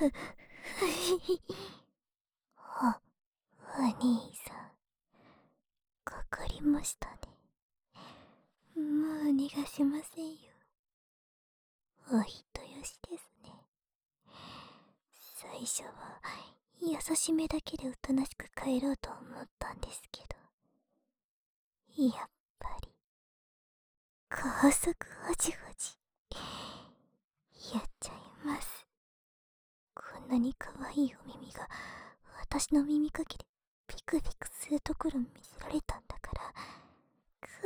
お兄さん、かかりましたね。もう逃がしませんよ。お人よしですね。最初は優しめだけでおとなしく帰ろうと思ったんですけど、やっぱり高速ホジホジやっちゃいます。こんなに可愛いお耳が私の耳かきでピクピクするところ見せられたんだから、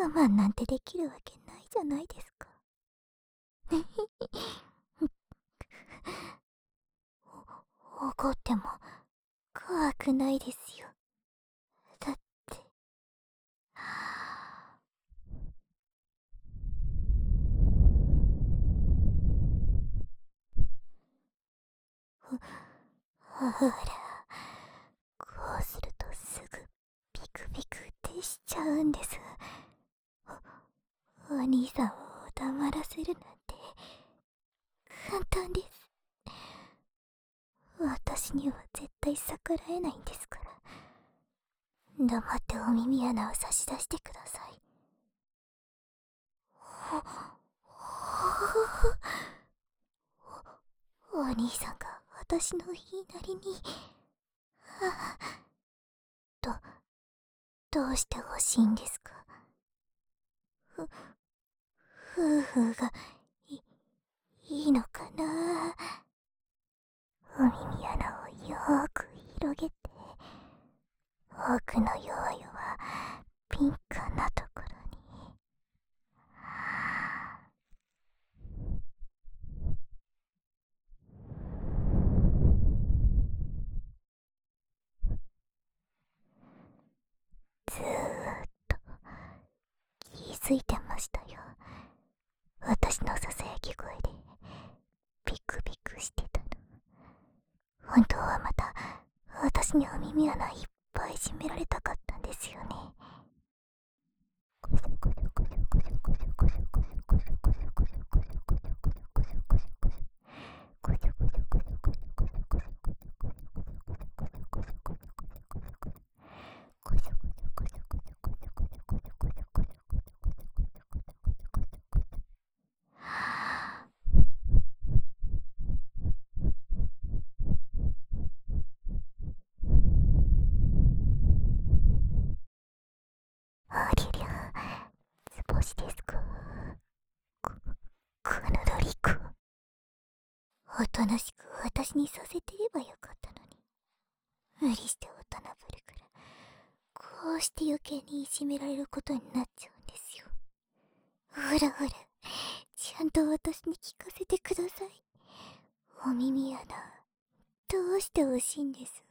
我慢なんてできるわけないじゃないですか。怒っても怖くないですよ。だって、ほら、こうするとすぐピクピクってしちゃうんです。お兄さんを黙らせるなんて簡単です。私には絶対逆らえないんですから。黙ってお耳穴を差し出してください。お兄さんが私の言いなりに。ど、どうして欲しいんですか？夫婦がいいのかな。お耳穴をよーく広げて、奥の弱々ピンクなところに。ずーっと気づいてましたよ。私のささやき声でピクピクしてたの。本当はまた私にお耳穴いっぱい閉められたかったんですよね。ありゃりゃ、図星ですか。このドリコ。おとなしく私にさせてればよかったのに。無理して大人ぶるから、こうして余計にいじめられることになっちゃうんですよ。ほらほら、ちゃんと私に聞かせてください。お耳穴、どうして欲しいんです？